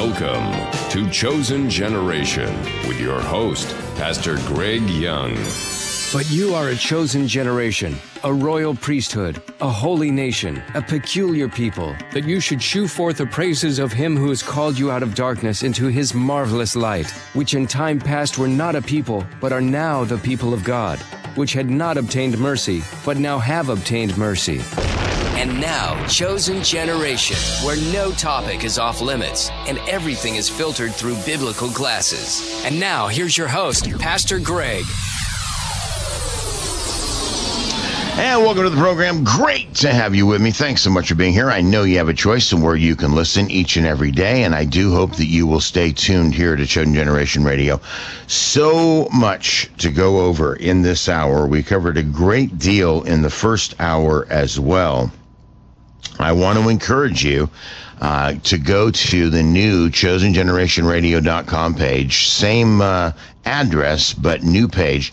Welcome to Chosen Generation with your host, Pastor Greg Young. But you are a chosen generation, a royal priesthood, a holy nation, a peculiar people, that you should shew forth the praises of him who has called you out of darkness into his marvelous light, which in time past were not a people, but are now the people of God, which had not obtained mercy, but now have obtained mercy. And now, Chosen Generation, where no topic is off limits and everything is filtered through biblical glasses. And now, here's your host, Pastor Greg. And welcome to the program. Great to have you with me. Thanks so much for being here. I know you have a choice of where you can listen each and every day, and I do hope that you will stay tuned here to Chosen Generation Radio. So much to go over in this hour. We covered a great deal in the first hour as well. I want to encourage you to go to the new chosengenerationradio.com page. Same address, but new page,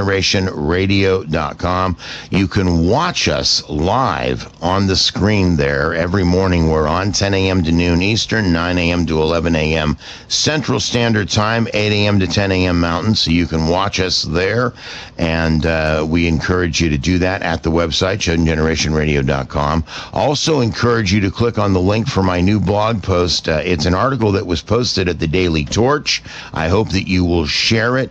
chosengenerationradio.com. You can watch us live on the screen there. Every morning we're on 10 a.m. to noon Eastern, 9 a.m. to 11 a.m. Central Standard Time, 8 a.m. to 10 a.m. Mountain. So you can watch us there. And we encourage you to do that at the website, chosengenerationradio.com. Also encourage you to click on the link for my new blog post. It's an article that was posted at the Daily Torch. I hope that you will share it.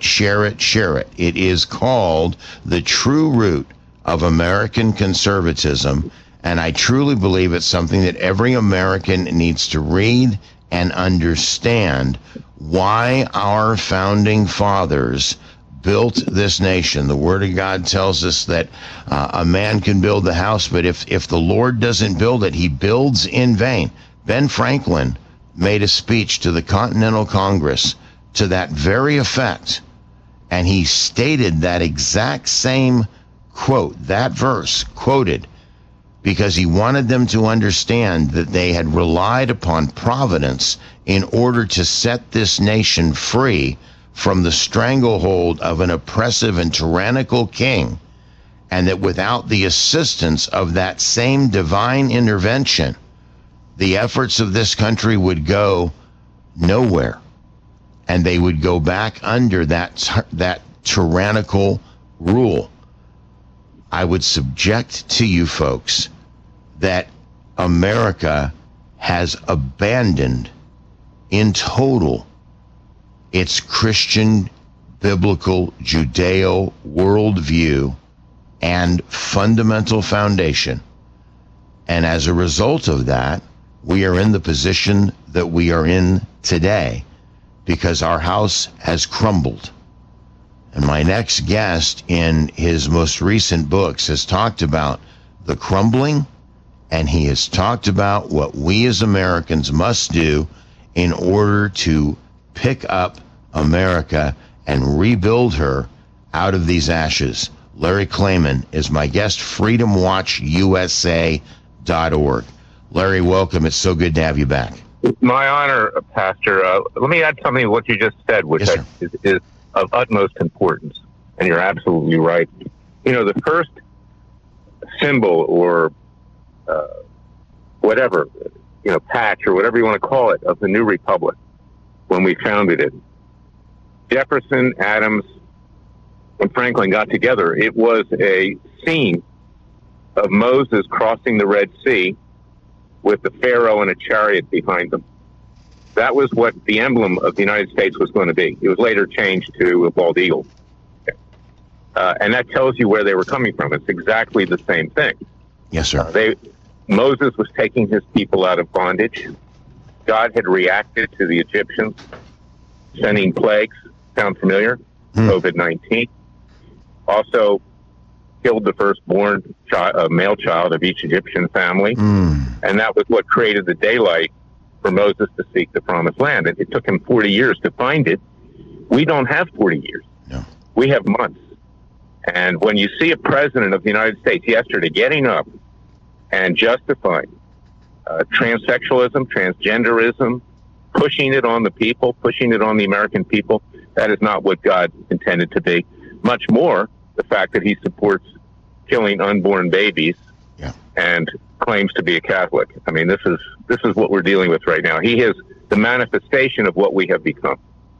It is called The True Root of American Conservatism, and I truly believe it's something that every American needs to read and understand why our founding fathers built this nation. The Word of God tells us that a man can build the house, but if the Lord doesn't build it, he builds in vain. Ben Franklin made a speech to the Continental Congress to that very effect, and he stated that exact same quote, that verse quoted, because he wanted them to understand that they had relied upon providence in order to set this nation free from the stranglehold of an oppressive and tyrannical king, and that without the assistance of that same divine intervention, the efforts of this country would go nowhere, and they would go back under that tyrannical rule. I would subject to you folks that America has abandoned in total its Christian, biblical, Judeo worldview and fundamental foundation. And as a result of that, we are in the position that we are in today because our house has crumbled. And my next guest in his most recent books has talked about the crumbling, and he has talked about what we as Americans must do in order to pick up America and rebuild her out of these ashes. Larry Klayman is my guest, freedomwatchusa.org. Larry, welcome. It's so good to have you back. It's my honor, Pastor. Let me add something to what you just said, which is of utmost importance. And you're absolutely right. You know, the first symbol or whatever, patch or whatever you want to call it, of the new republic, when we founded it, Jefferson, Adams, and Franklin got together. It was a scene of Moses crossing the Red Sea with the Pharaoh in a chariot behind them. That was what the emblem of the United States was going to be. It was later changed to a bald eagle. And that tells you where they were coming from. It's exactly the same thing. Yes, sir. Moses was taking his people out of bondage. God had reacted to the Egyptians, sending plagues. Sound familiar? COVID-19. Also killed the firstborn male child of each Egyptian family. And that was what created the daylight for Moses to seek the promised land. It took him 40 years to find it. We don't have 40 years. No. We have months. And when you see a president of the United States yesterday getting up and justifying transsexualism, transgenderism, pushing it on the people, pushing it on the American people, that is not what God intended to be. Much more the fact that he supports killing unborn babies and claims to be a Catholic. I mean, this is what we're dealing with right now. He has the manifestation of what we have become.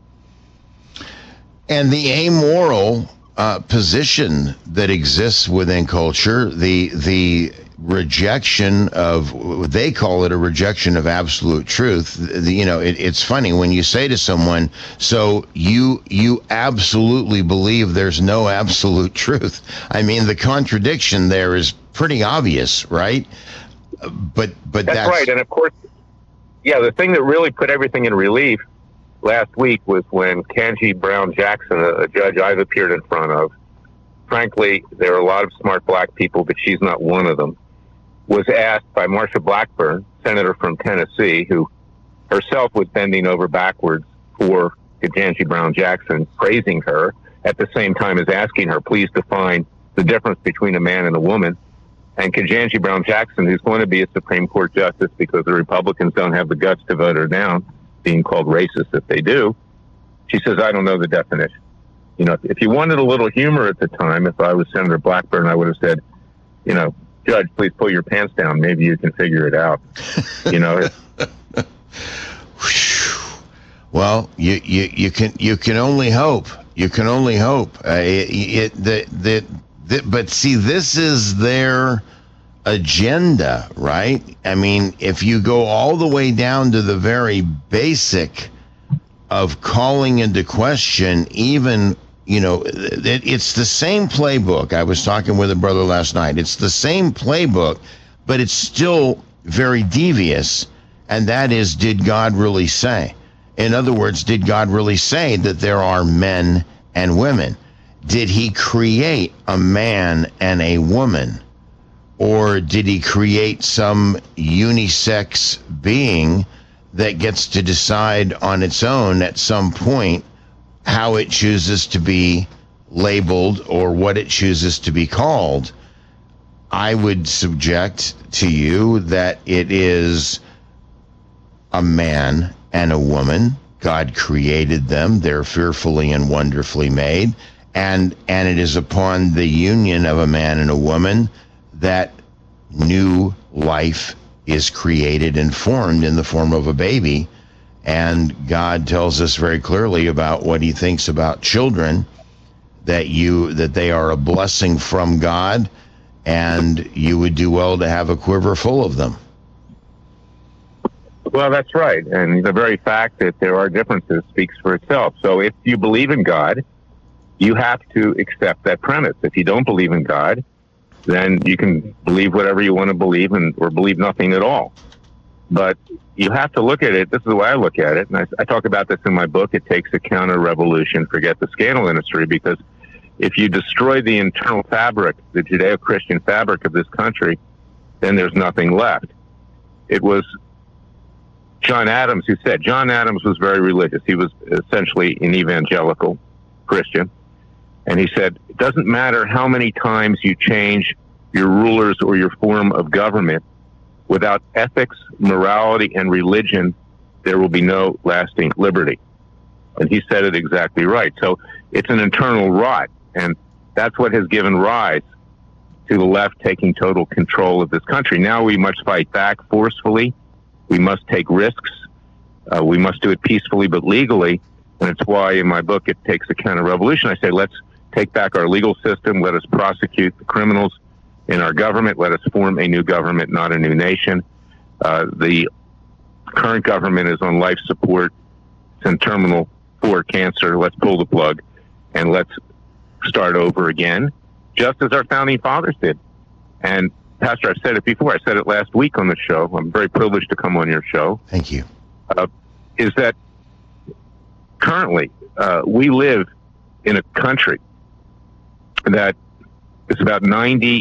And the amoral position that exists within culture, the rejection of, they call it a rejection of absolute truth. It's funny when you say to someone, so you absolutely believe there's no absolute truth. I mean, the contradiction there is pretty obvious, right? But that's right. And of course, the thing that really put everything in relief last week was when Ketanji Brown Jackson, a judge I've appeared in front of, frankly, there are a lot of smart black people, but she's not one of them, was asked by Marsha Blackburn, senator from Tennessee, who herself was bending over backwards for Ketanji Brown Jackson, praising her, at the same time as asking her, please define the difference between a man and a woman. And Ketanji Brown Jackson, who's going to be a Supreme Court justice because the Republicans don't have the guts to vote her down, being called racist if they do, she says, I don't know the definition. If you wanted a little humor at the time, if I was Senator Blackburn, I would have said, Judge, please pull your pants down. Maybe you can figure it out. Well, you can only hope. You can only hope. But see, this is their agenda, right? I mean, if you go all the way down to the very basic of calling into question, even, it's the same playbook. I was talking with a brother last night. It's the same playbook, but it's still very devious. And that is, did God really say? In other words, did God really say that there are men and women? Did he create a man and a woman? Or did he create some unisex being that gets to decide on its own at some point how it chooses to be labeled or what it chooses to be called? I would subject to you that it is a man and a woman. God created them. They're fearfully and wonderfully made. And it is upon the union of a man and a woman that new life is created and formed in the form of a baby. And God tells us very clearly about what he thinks about children, that they are a blessing from God, and you would do well to have a quiver full of them. Well, that's right. And the very fact that there are differences speaks for itself. So if you believe in God, you have to accept that premise. If you don't believe in God, then you can believe whatever you want to believe or believe nothing at all. But you have to look at it. This is the way I look at it. And I talk about this in my book. It takes a counter-revolution, forget the scandal industry, because if you destroy the internal fabric, the Judeo-Christian fabric of this country, then there's nothing left. It was John Adams who said, John Adams was very religious. He was essentially an evangelical Christian. And he said, it doesn't matter how many times you change your rulers or your form of government, without ethics, morality, and religion, there will be no lasting liberty. And he said it exactly right. So it's an internal rot. And that's what has given rise to the left taking total control of this country. Now we must fight back forcefully. We must take risks. We must do it peacefully but legally. And it's why in my book, It Takes a Counter-Revolution, I say, let's take back our legal system. Let us prosecute the criminals in our government. Let us form a new government, not a new nation. The current government is on life support. It's in terminal for cancer. Let's pull the plug and let's start over again, just as our founding fathers did. And Pastor, I've said it before. I said it last week on the show. I'm very privileged to come on your show. Thank you. Is that currently we live in a country that is about 95%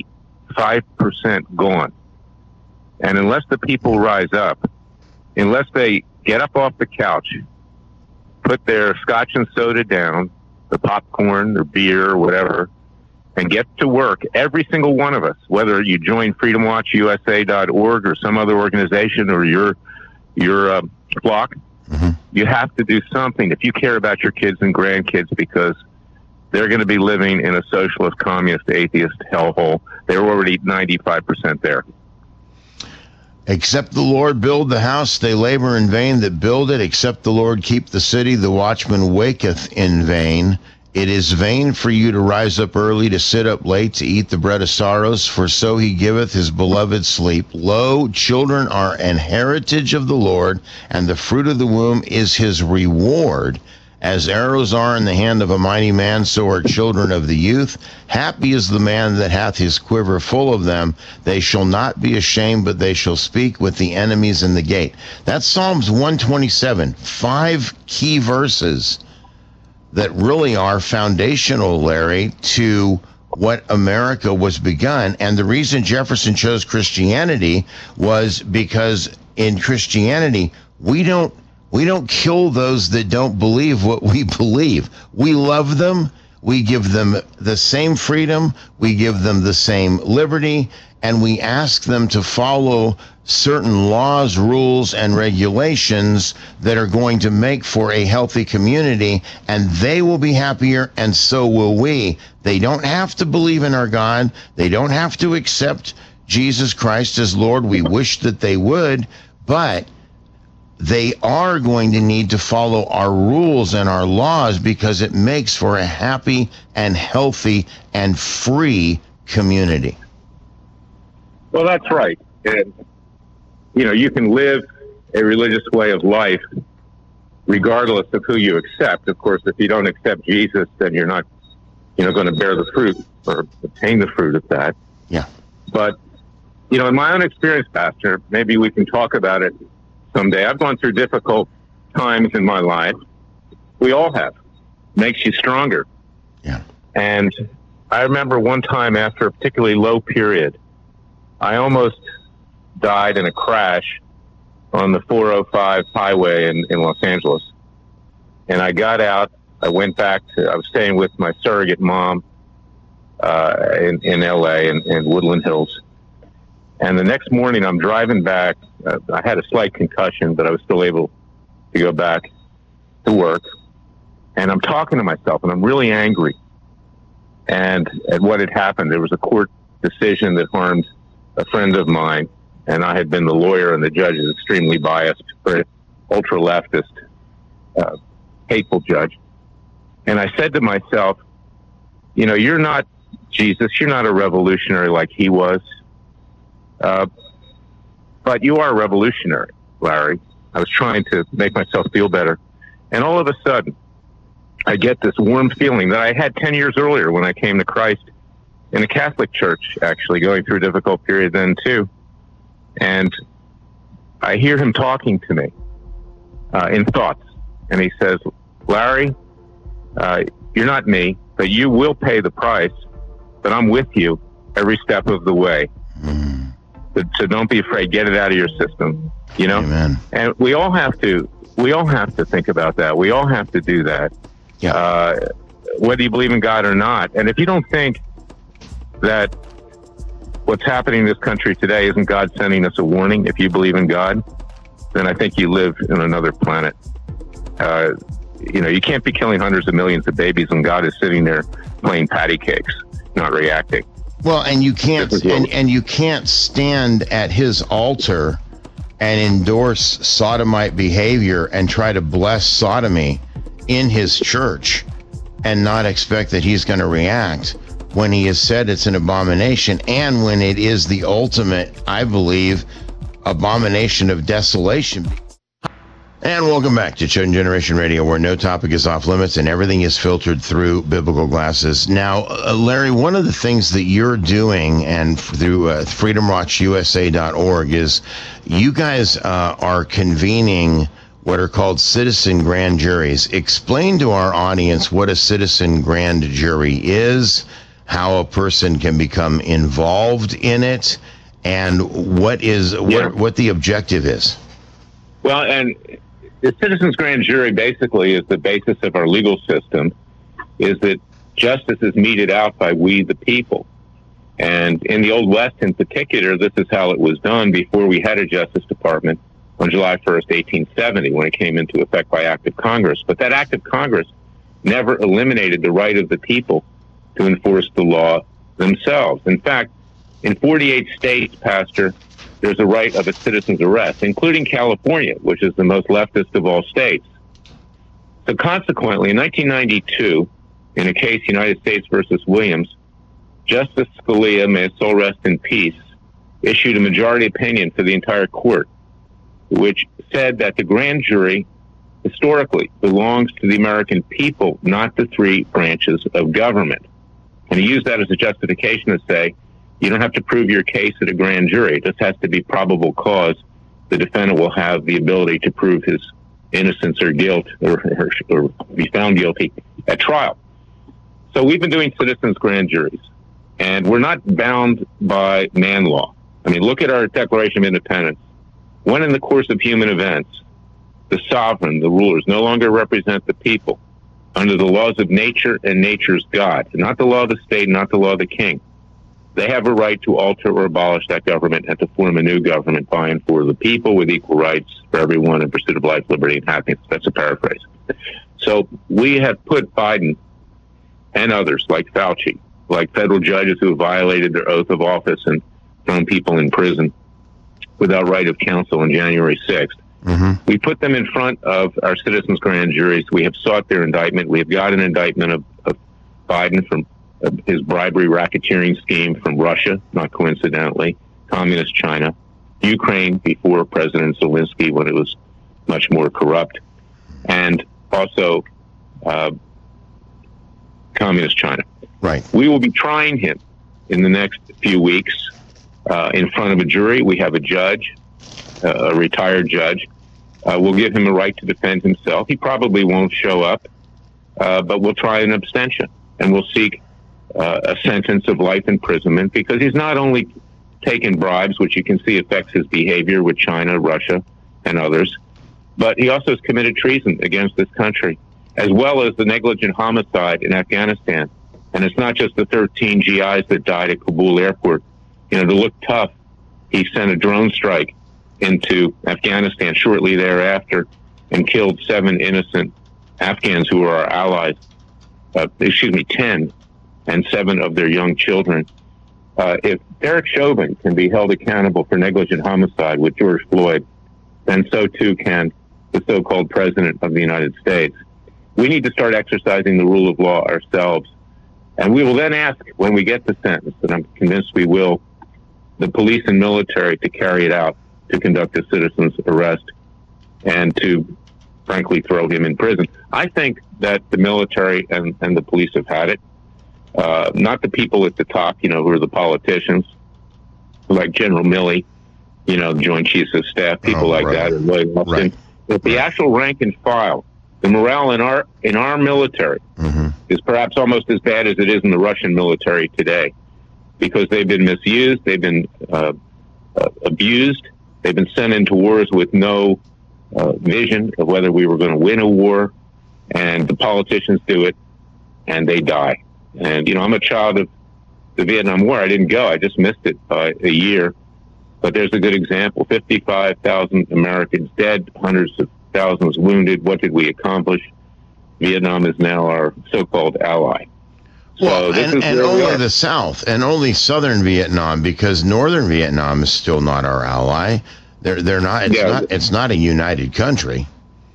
gone. And unless the people rise up, unless they get up off the couch, put their scotch and soda down, the popcorn, their beer, or whatever, and get to work, every single one of us, whether you join freedomwatchusa.org or some other organization or your flock, you have to do something if you care about your kids and grandkids, because they're going to be living in a socialist, communist, atheist hellhole. They're already 95% there. Except the Lord build the house, they labor in vain that build it. Except the Lord keep the city, the watchman waketh in vain. It is vain for you to rise up early, to sit up late, to eat the bread of sorrows, for so he giveth his beloved sleep. Lo, children are an heritage of the Lord, and the fruit of the womb is his reward. As arrows are in the hand of a mighty man, so are children of the youth. Happy is the man that hath his quiver full of them. They shall not be ashamed, but they shall speak with the enemies in the gate. That's Psalms 127, 5 key verses that really are foundational, Larry, to what America was begun. And the reason Jefferson chose Christianity was because in Christianity, we don't kill those that don't believe what we believe. We love them. We give them the same freedom. We give them the same liberty. And we ask them to follow certain laws, rules, and regulations that are going to make for a healthy community, and they will be happier, and so will we. They don't have to believe in our God. They don't have to accept Jesus Christ as Lord. We wish that they would, but they are going to need to follow our rules and our laws because it makes for a happy and healthy and free community. Well, that's right. And, you can live a religious way of life regardless of who you accept. Of course, if you don't accept Jesus, then you're not, going to bear the fruit or obtain the fruit of that. Yeah. But, in my own experience, Pastor, maybe we can talk about it someday. I've gone through difficult times in my life. We all have. Makes you stronger. Yeah. And I remember one time after a particularly low period, I almost died in a crash on the 405 highway in Los Angeles. And I got out. I went back I was staying with my surrogate mom in L.A. in Woodland Hills. And the next morning I'm driving back. I had a slight concussion, but I was still able to go back to work. And I'm talking to myself, and I'm really angry. And at what had happened, there was a court decision that harmed a friend of mine, and I had been the lawyer, and the judge is extremely biased, ultra-leftist, hateful judge. And I said to myself, you're not Jesus. You're not a revolutionary like he was. But you are a revolutionary, Larry. I was trying to make myself feel better. And all of a sudden, I get this warm feeling that I had 10 years earlier when I came to Christ in a Catholic church, actually going through a difficult period then too. And I hear him talking to me in thoughts. And he says, Larry, you're not me, but you will pay the price, but I'm with you every step of the way. So don't be afraid. Get it out of your system, Amen. And we all have to think about that. We all have to do that. Yeah. Whether you believe in God or not. And if you don't think that what's happening in this country today isn't God sending us a warning, if you believe in God, then I think you live in another planet. You can't be killing hundreds of millions of babies when God is sitting there playing patty cakes, not reacting. Well, and you can't and you can't stand at his altar and endorse sodomite behavior and try to bless sodomy in his church and not expect that he's going to react when he has said it's an abomination, and when it is the ultimate, I believe, abomination of desolation. And welcome back to Chosen Generation Radio, where no topic is off limits and everything is filtered through biblical glasses. Now, Larry, one of the things that you're doing, and through freedomwatchusa.org, is you guys are convening what are called citizen grand juries. Explain to our audience what a citizen grand jury is, how a person can become involved in it, and what the objective is. Well, and the citizens grand jury basically is the basis of our legal system, is that justice is meted out by we the people. And in the Old West in particular, this is how it was done before we had a Justice Department on July 1st, 1870, when it came into effect by Act of Congress. But that Act of Congress never eliminated the right of the people to enforce the law themselves. In fact, In 48 states, Pastor, there's a right of a citizen's arrest, including California, which is the most leftist of all states. So consequently, in 1992, in a case United States versus Williams, Justice Scalia, may his soul rest in peace, issued a majority opinion for the entire court, which said that the grand jury historically belongs to the American people, not the three branches of government. And he used that as a justification to say, you don't have to prove your case at a grand jury. It just has to be probable cause. The defendant will have the ability to prove his innocence or guilt or be found guilty at trial. So we've been doing citizens' grand juries, and we're not bound by man law. I mean, look at our Declaration of Independence. When in the course of human events, the sovereign, the rulers, no longer represent the people under the laws of nature and nature's God, not the law of the state, not the law of the king, they have a right to alter or abolish that government and to form a new government by and for the people with equal rights for everyone in pursuit of life, liberty, and happiness. That's a paraphrase. So we have put Biden and others like Fauci, like federal judges who have violated their oath of office and thrown people in prison without right of counsel on January 6th. Mm-hmm. We put them in front of our citizens' grand juries. We have sought their indictment. We have got an indictment of Biden from his bribery racketeering scheme from Russia, not coincidentally, communist China, Ukraine before President Zelensky when it was much more corrupt, and also communist China. Right. We will be trying him in the next few weeks in front of a jury. We have a judge, a retired judge. We'll give him a right to defend himself. He probably won't show up, but we'll try an abstention, and we'll seek a sentence of life imprisonment because he's not only taken bribes, which you can see affects his behavior with China, Russia, and others, but he also has committed treason against this country, as well as the negligent homicide in Afghanistan. And it's not just the 13 GIs that died at Kabul airport. You know, to look tough, he sent a drone strike into Afghanistan shortly thereafter and killed 7 innocent Afghans who are our allies, 10, and 7 of their young children. If Derek Chauvin can be held accountable for negligent homicide with George Floyd, then so too can the so-called President of the United States. We need to start exercising the rule of law ourselves. And we will then ask, when we get the sentence, and I'm convinced we will, the police and military to carry it out, to conduct a citizen's arrest, and to, frankly, throw him in prison. I think that the military and the police have had it. Not the people at the top, who are the politicians, like General Milley, the Joint Chiefs of Staff, people like that, and Lloyd Austin. Right. But the actual rank and file, the morale in our military is perhaps almost as bad as it is in the Russian military today, because they've been misused, they've been abused, they've been sent into wars with no vision of whether we were going to win a war, and the politicians do it, and they die. And, I'm a child of the Vietnam War. I didn't go. I just missed it by a year. But there's a good example. 55,000 Americans dead, hundreds of thousands wounded. What did we accomplish? Vietnam is now our so-called ally. Well, and only the South and only Southern Vietnam, because Northern Vietnam is still not our ally. They're not. It's not a united country.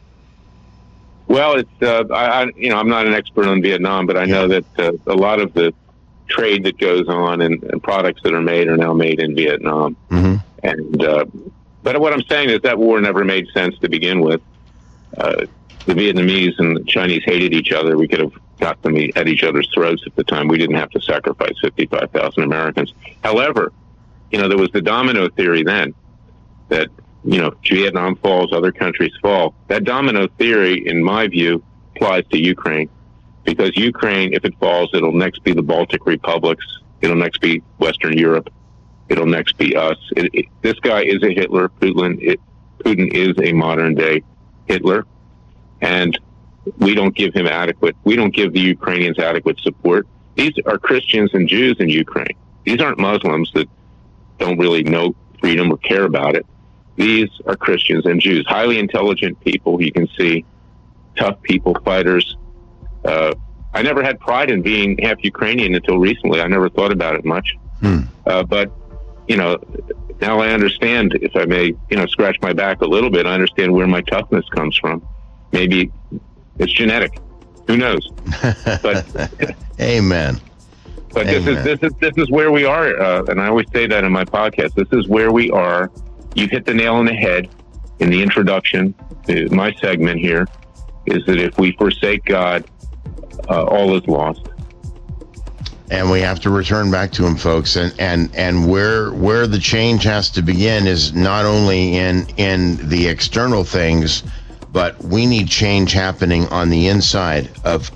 Well, it's I'm not an expert on Vietnam, but I know that a lot of the trade that goes on and products that are made are now made in Vietnam. Mm-hmm. And but what I'm saying is that war never made sense to begin with. The Vietnamese and the Chinese hated each other. We could have got them at each other's throats at the time. We didn't have to sacrifice 55,000 Americans. However, there was the domino theory then that, Vietnam falls, other countries fall. That domino theory, in my view, applies to Ukraine, because Ukraine, if it falls, it'll next be the Baltic republics. It'll next be Western Europe. It'll next be us. This guy is a Hitler. Putin is a modern-day Hitler, and we don't give the Ukrainians adequate support. These are Christians and Jews in Ukraine. These aren't Muslims that don't really know freedom or care about it. These are Christians and Jews, highly intelligent people. You can see tough people, fighters. I never had pride in being half Ukrainian until recently. I never thought about it much. But now I understand, if I may, scratch my back a little bit, I understand where my toughness comes from. Maybe it's genetic. Who knows? But Amen. But Amen. This is where we are, and I always say that in my podcast. This is where we are. You hit the nail on the head in the introduction to my segment here, is that if we forsake God, all is lost. And we have to return back to him, folks. And where the change has to begin is not only in the external things, but we need change happening on the inside of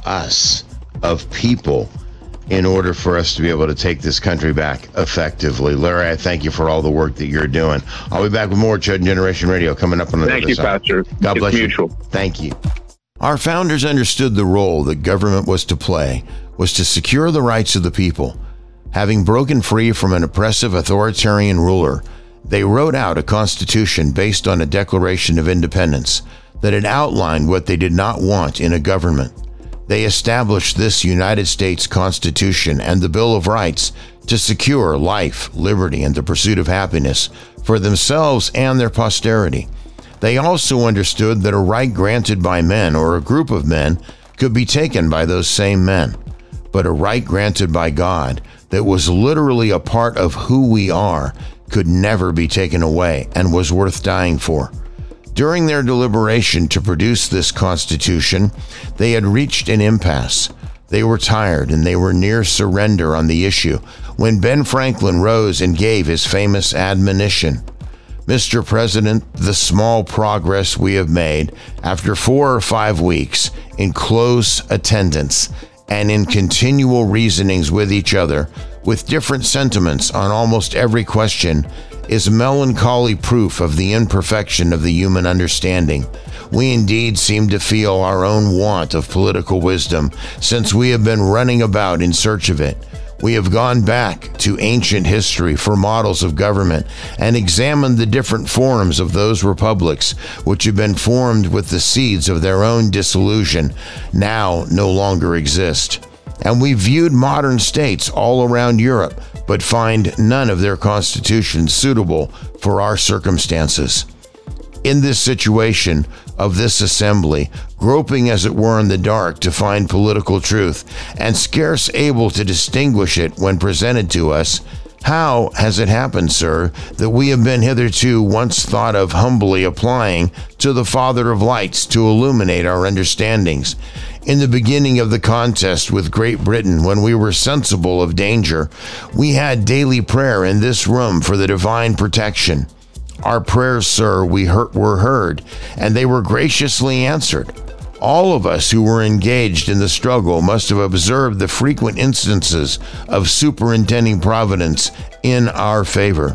us, of people, in order for us to be able to take this country back effectively. Larry, I thank you for all the work that you're doing. I'll be back with more Chosen Generation Radio coming up on the Thank you, Pastor. God bless mutual. you. Thank you. Our founders understood the role that government was to play was to secure the rights of the people. Having broken free from an oppressive authoritarian ruler, they wrote out a constitution based on a Declaration of Independence that had outlined what they did not want in a government. They established this United States Constitution and the Bill of Rights to secure life, liberty, and the pursuit of happiness for themselves and their posterity. They also understood that a right granted by men or a group of men could be taken by those same men, but a right granted by God that was literally a part of who we are could never be taken away and was worth dying for. During their deliberation to produce this Constitution, they had reached an impasse. They were tired and they were near surrender on the issue when Ben Franklin rose and gave his famous admonition. Mr. President, the small progress we have made after 4 or 5 weeks in close attendance and in continual reasonings with each other, with different sentiments on almost every question, is melancholy proof of the imperfection of the human understanding. We indeed seem to feel our own want of political wisdom, since we have been running about in search of it. We have gone back to ancient history for models of government and examined the different forms of those republics which have been formed with the seeds of their own dissolution, now no longer exist. And we viewed modern states all around Europe, but find none of their constitutions suitable for our circumstances. In this situation of this assembly, groping as it were in the dark to find political truth, and scarce able to distinguish it when presented to us, how has it happened, sir, that we have been hitherto once thought of humbly applying to the Father of lights to illuminate our understandings? In the beginning of the contest with Great Britain, when we were sensible of danger, we had daily prayer in this room for the divine protection. Our prayers, sir, were heard, and they were graciously answered. All of us who were engaged in the struggle must have observed the frequent instances of superintending providence in our favor.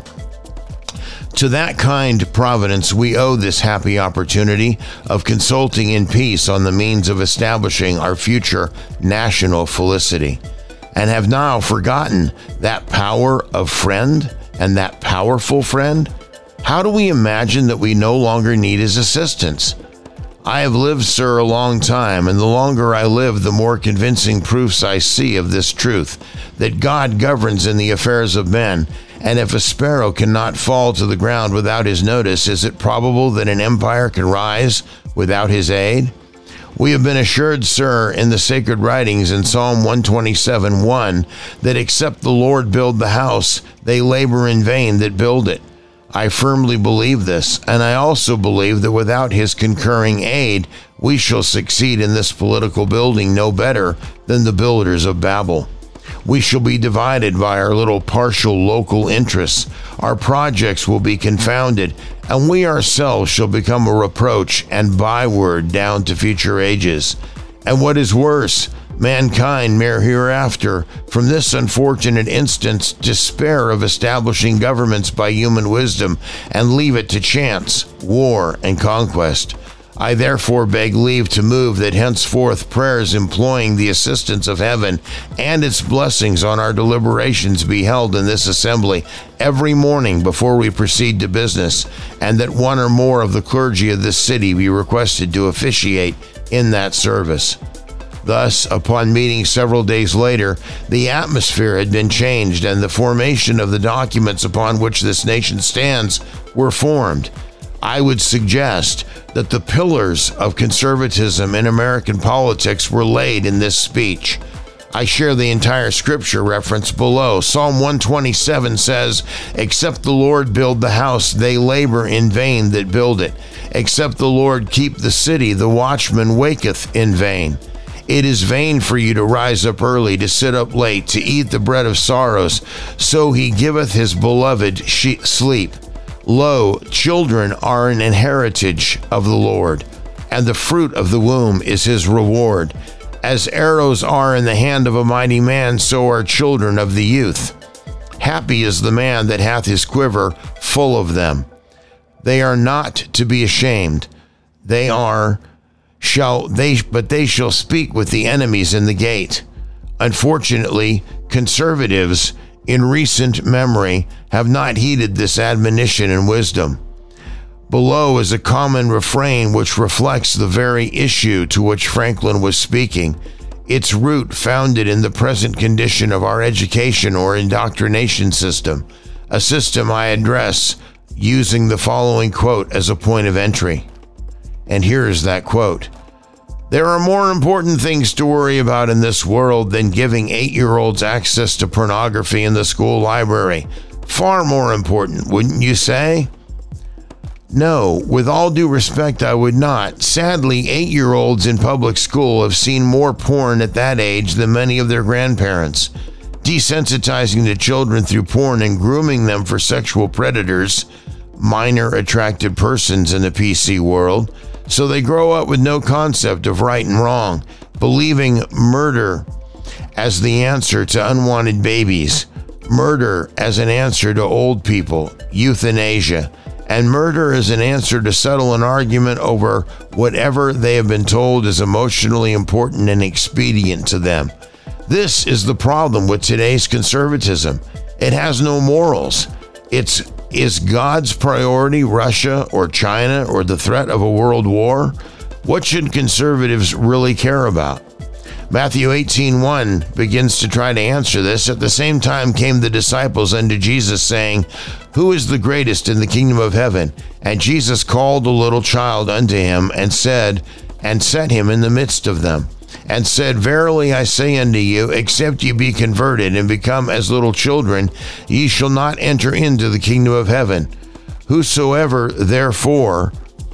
To that kind providence we owe this happy opportunity of consulting in peace on the means of establishing our future national felicity, and have now forgotten that power of friend and that powerful friend. How do we imagine that we no longer need his assistance? I have lived, sir, a long time, and the longer I live, the more convincing proofs I see of this truth, that God governs in the affairs of men, and if a sparrow cannot fall to the ground without his notice, is it probable that an empire can rise without his aid? We have been assured, sir, in the sacred writings in Psalm 127:1, that except the Lord build the house, they labor in vain that build it. I firmly believe this, and I also believe that without his concurring aid, we shall succeed in this political building no better than the builders of Babel. We shall be divided by our little partial local interests. Our projects will be confounded, and we ourselves shall become a reproach and byword down to future ages. And what is worse, mankind may hereafter, from this unfortunate instance, despair of establishing governments by human wisdom and leave it to chance, war, and conquest. I therefore beg leave to move that henceforth prayers employing the assistance of heaven and its blessings on our deliberations be held in this assembly every morning before we proceed to business, and that one or more of the clergy of this city be requested to officiate in that service. Thus, upon meeting several days later, the atmosphere had been changed and the formation of the documents upon which this nation stands were formed. I would suggest that the pillars of conservatism in American politics were laid in this speech. I share the entire scripture reference below. Psalm 127 says, "Except the Lord build the house, they labor in vain that build it. Except the Lord keep the city, the watchman waketh in vain." It is vain for you to rise up early, to sit up late, to eat the bread of sorrows. So he giveth his beloved sleep. Lo, children are an heritage of the Lord, and the fruit of the womb is his reward. As arrows are in the hand of a mighty man, so are children of the youth. Happy is the man that hath his quiver full of them. They are not to be ashamed. But they shall speak with the enemies in the gate. Unfortunately, conservatives in recent memory have not heeded this admonition and wisdom. Below is a common refrain which reflects the very issue to which Franklin was speaking, its root founded in the present condition of our education or indoctrination system, a system I address using the following quote as a point of entry. And here is that quote. "There are more important things to worry about in this world than giving 8-year-olds access to pornography in the school library. Far more important, wouldn't you say?" No, with all due respect, I would not. Sadly, 8-year-olds in public school have seen more porn at that age than many of their grandparents. Desensitizing the children through porn and grooming them for sexual predators, minor attracted persons in the PC world, so they grow up with no concept of right and wrong, believing murder as the answer to unwanted babies, murder as an answer to old people, euthanasia, and murder as an answer to settle an argument over whatever they have been told is emotionally important and expedient to them. This is the problem with today's conservatism. It has no morals. Is God's priority Russia or China or the threat of a world war? What should conservatives really care about? Matthew 18:1 begins to try to answer this. At the same time came the disciples unto Jesus, saying, "Who is the greatest in the kingdom of heaven?" And Jesus called a little child unto him and set him in the midst of them, and said, Verily I say unto you, except ye be converted and become as little children, ye shall not enter into the kingdom of heaven. Whosoever therefore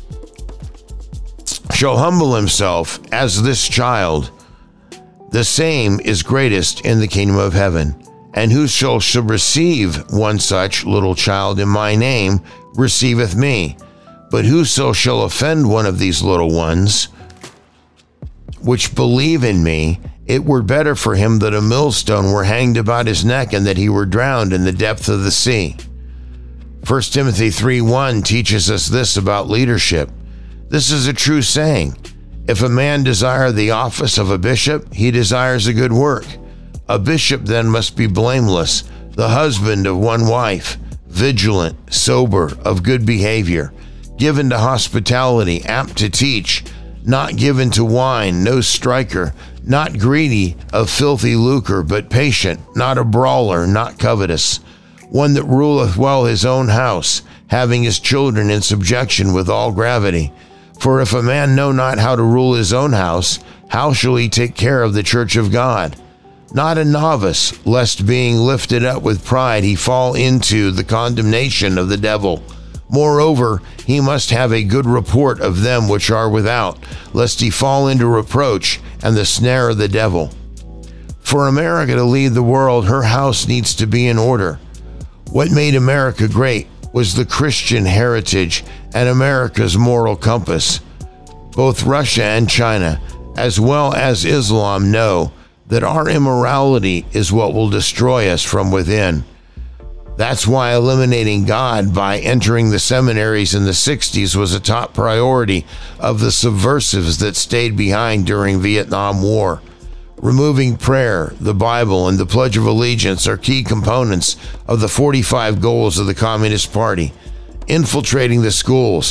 shall humble himself as this child, the same is greatest in the kingdom of heaven. And whoso shall receive one such little child in my name receiveth me. But whoso shall offend one of these little ones, which believe in me, it were better for him that a millstone were hanged about his neck and that he were drowned in the depth of the sea. 1 Timothy 3:1 teaches us this about leadership. This is a true saying. If a man desire the office of a bishop, he desires a good work. A bishop then must be blameless, the husband of one wife, vigilant, sober, of good behavior, given to hospitality, apt to teach, not given to wine, no striker, not greedy of filthy lucre, but patient, not a brawler, not covetous, one that ruleth well his own house, having his children in subjection with all gravity. For if a man know not how to rule his own house, how shall he take care of the church of God? Not a novice, lest being lifted up with pride he fall into the condemnation of the devil. Moreover, he must have a good report of them which are without, lest he fall into reproach and the snare of the devil. For America to lead the world, her house needs to be in order. What made America great was the Christian heritage and America's moral compass. Both Russia and China, as well as Islam, know that our immorality is what will destroy us from within. That's why eliminating God by entering the seminaries in the 60s was a top priority of the subversives that stayed behind during Vietnam War. Removing prayer, the Bible, and the Pledge of Allegiance are key components of the 45 goals of the Communist Party. Infiltrating the schools,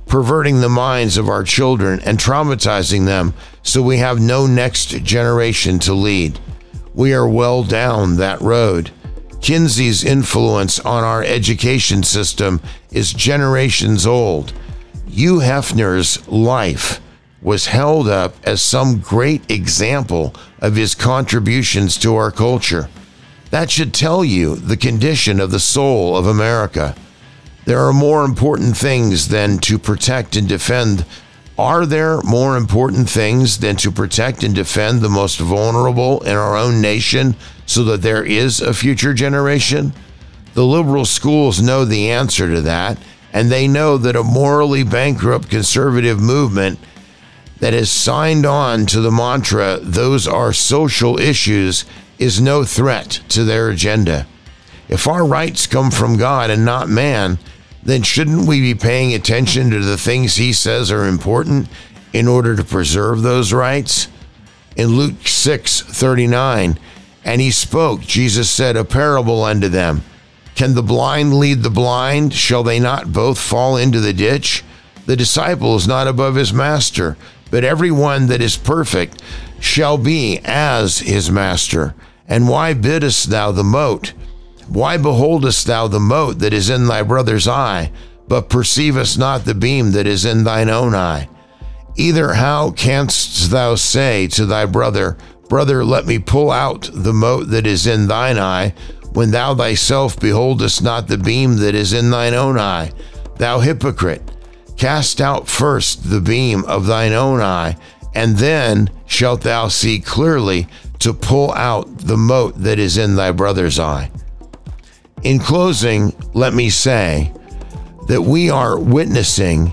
perverting the minds of our children and traumatizing them so we have no next generation to lead. We are well down that road. Kinsey's influence on our education system is generations old. Hugh Hefner's life was held up as some great example of his contributions to our culture. That should tell you the condition of the soul of America. There are more important things than to protect and defend. Are there more important things than to protect and defend the most vulnerable in our own nation so that there is a future generation? The liberal schools know the answer to that, and they know that a morally bankrupt conservative movement that has signed on to the mantra, "Those are social issues," is no threat to their agenda. If our rights come from God and not man, then shouldn't we be paying attention to the things he says are important in order to preserve those rights? In Luke 6:39, and he spoke, Jesus said, a parable unto them. Can the blind lead the blind? Shall they not both fall into the ditch? The disciple is not above his master, but every one that is perfect shall be as his master. And why biddest thou the mote? Why beholdest thou the mote that is in thy brother's eye, but perceivest not the beam that is in thine own eye? Either how canst thou say to thy brother, Brother, let me pull out the mote that is in thine eye, when thou thyself beholdest not the beam that is in thine own eye? Thou hypocrite, cast out first the beam of thine own eye, and then shalt thou see clearly to pull out the mote that is in thy brother's eye. In closing, let me say that what we are witnessing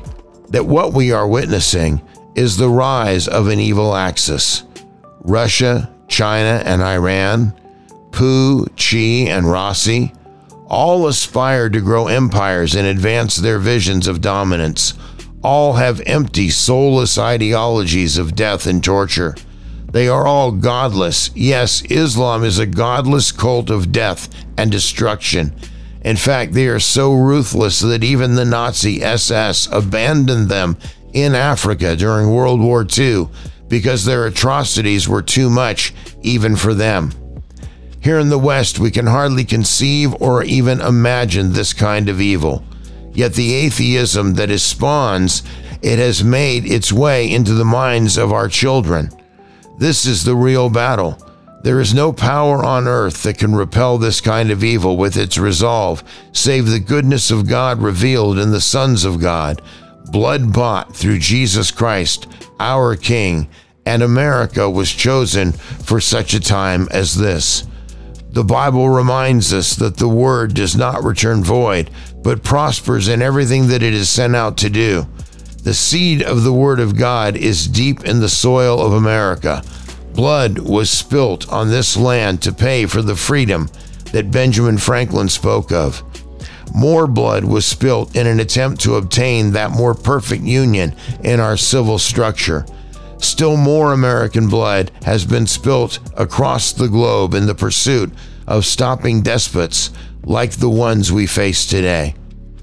is the rise of an evil axis. Russia, China, and Iran, Pu, Xi, and Rossi, all aspire to grow empires and advance their visions of dominance. All have empty, soulless ideologies of death and torture. They are all godless. Yes, Islam is a godless cult of death and destruction. In fact, they are so ruthless that even the Nazi SS abandoned them in Africa during World War II because their atrocities were too much even for them. Here in the West, we can hardly conceive or even imagine this kind of evil. Yet the atheism that it spawns, it has made its way into the minds of our children. This is the real battle. There is no power on earth that can repel this kind of evil with its resolve, save the goodness of God revealed in the sons of God, blood-bought through Jesus Christ, our King, and America was chosen for such a time as this. The Bible reminds us that the word does not return void, but prospers in everything that it is sent out to do. The seed of the word of God is deep in the soil of America. Blood was spilt on this land to pay for the freedom that Benjamin Franklin spoke of. More blood was spilt in an attempt to obtain that more perfect union in our civil structure. Still more American blood has been spilt across the globe in the pursuit of stopping despots like the ones we face today.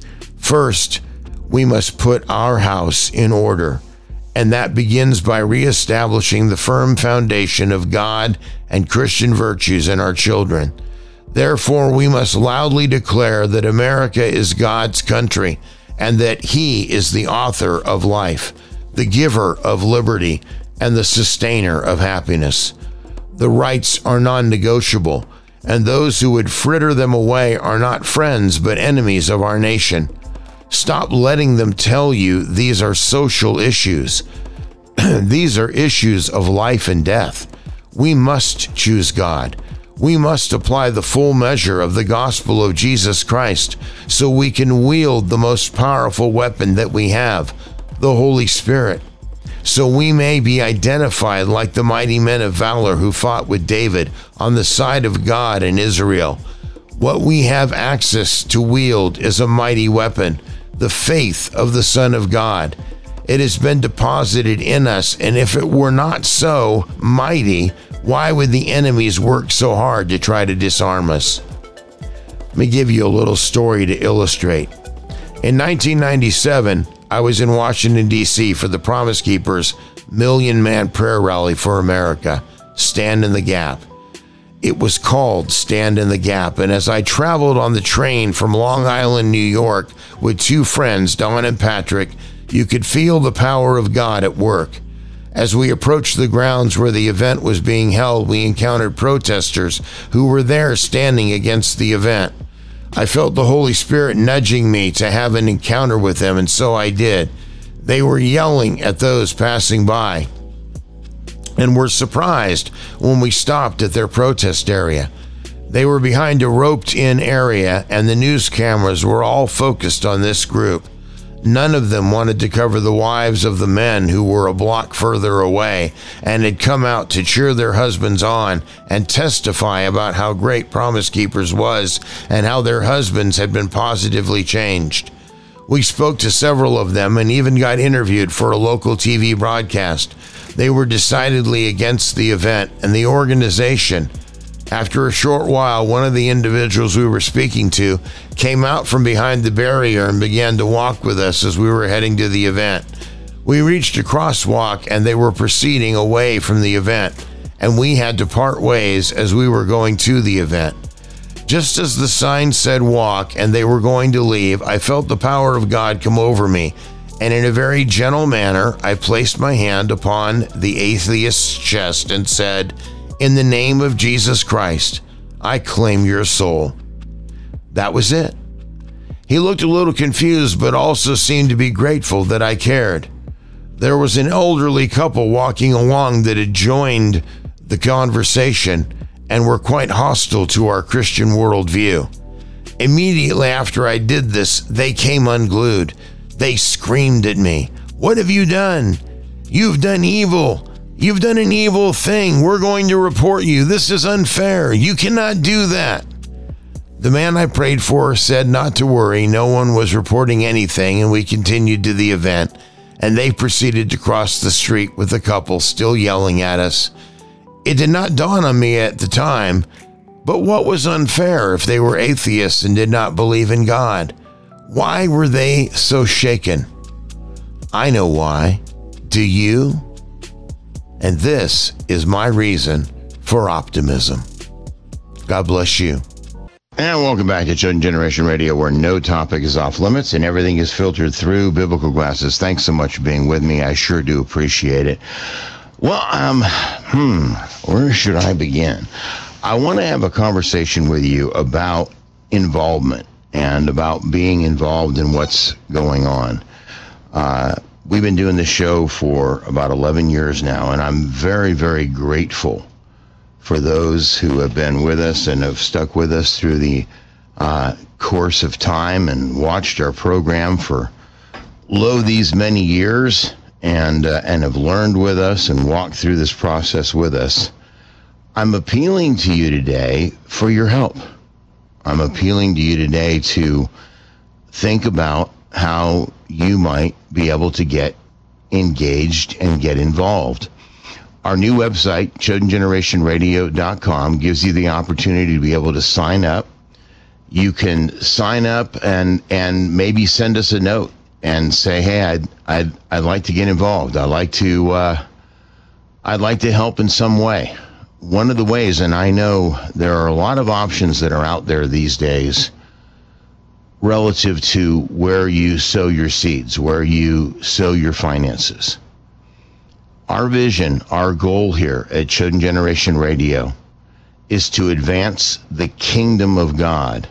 First, we must put our house in order, and that begins by reestablishing the firm foundation of God and Christian virtues in our children. Therefore, we must loudly declare that America is God's country and that He is the author of life, the giver of liberty, and the sustainer of happiness. The rights are non-negotiable, and those who would fritter them away are not friends but enemies of our nation. Stop letting them tell you these are social issues. These are issues of life and death. We must choose God. We must apply the full measure of the gospel of Jesus Christ so we can wield the most powerful weapon that we have, the Holy Spirit, so we may be identified like the mighty men of valor who fought with David on the side of God and Israel. What we have access to wield is a mighty weapon, the faith of the Son of God. It has been deposited in us, and if it were not so mighty, why would the enemies work so hard to try to disarm us? Let me give you a little story to illustrate. In 1997, I was in Washington, D.C. for the Promise Keepers Million-Man Prayer Rally for America, Stand in the Gap. It was called Stand in the Gap, and as I traveled on the train from Long Island, New York, with two friends, Don and Patrick, you could feel the power of God at work. As we approached the grounds where the event was being held, we encountered protesters who were there standing against the event. I felt the Holy Spirit nudging me to have an encounter with them, and so I did. They were yelling at those passing by and were surprised when we stopped at their protest area. They were behind a roped-in area, and the news cameras were all focused on this group. None of them wanted to cover the wives of the men who were a block further away and had come out to cheer their husbands on and testify about how great Promise Keepers was and how their husbands had been positively changed. We spoke to several of them and even got interviewed for a local TV broadcast. They were decidedly against the event and the organization. After a short while, one of the individuals we were speaking to came out from behind the barrier and began to walk with us as we were heading to the event. We reached a crosswalk and they were proceeding away from the event, and we had to part ways as we were going to the event. Just as the sign said walk and they were going to leave, I felt the power of God come over me, and in a very gentle manner, I placed my hand upon the atheist's chest and said, "In the name of Jesus Christ, I claim your soul." That was it. He looked a little confused, but also seemed to be grateful that I cared. There was an elderly couple walking along that had joined the conversation and were quite hostile to our Christian worldview. Immediately after I did this, they came unglued. They screamed at me, "What have you done? You've done evil. You've done an evil thing. We're going to report you. This is unfair. You cannot do that." The man I prayed for said not to worry. No one was reporting anything, and we continued to the event, and they proceeded to cross the street with the couple still yelling at us. It did not dawn on me at the time, but what was unfair if they were atheists and did not believe in God? Why were they so shaken? I know why. Do you? And this is my reason for optimism. God bless you. And welcome back to Chosen Generation Radio, where no topic is off limits and everything is filtered through biblical glasses. Thanks so much for being with me. I sure do appreciate it. Well, where should I begin? I want to have a conversation with you about involvement and about being involved in what's going on. We've been doing this show for about 11 years now, and I'm very, very grateful for those who have been with us and have stuck with us through the course of time and watched our program for these many years and have learned with us and walked through this process with us. I'm appealing to you today for your help. I'm appealing to you today to think about how you might be able to get engaged and get involved. Our new website, chosengenerationradio.com, gives you the opportunity to be able to sign up. You can sign up and maybe send us a note and say, "Hey, I'd like to get involved. I'd like to help in some way." One of the ways, and I know there are a lot of options that are out there these days relative to where you sow your seeds, where you sow your finances. Our vision, our goal here at Chosen Generation Radio is to advance the kingdom of God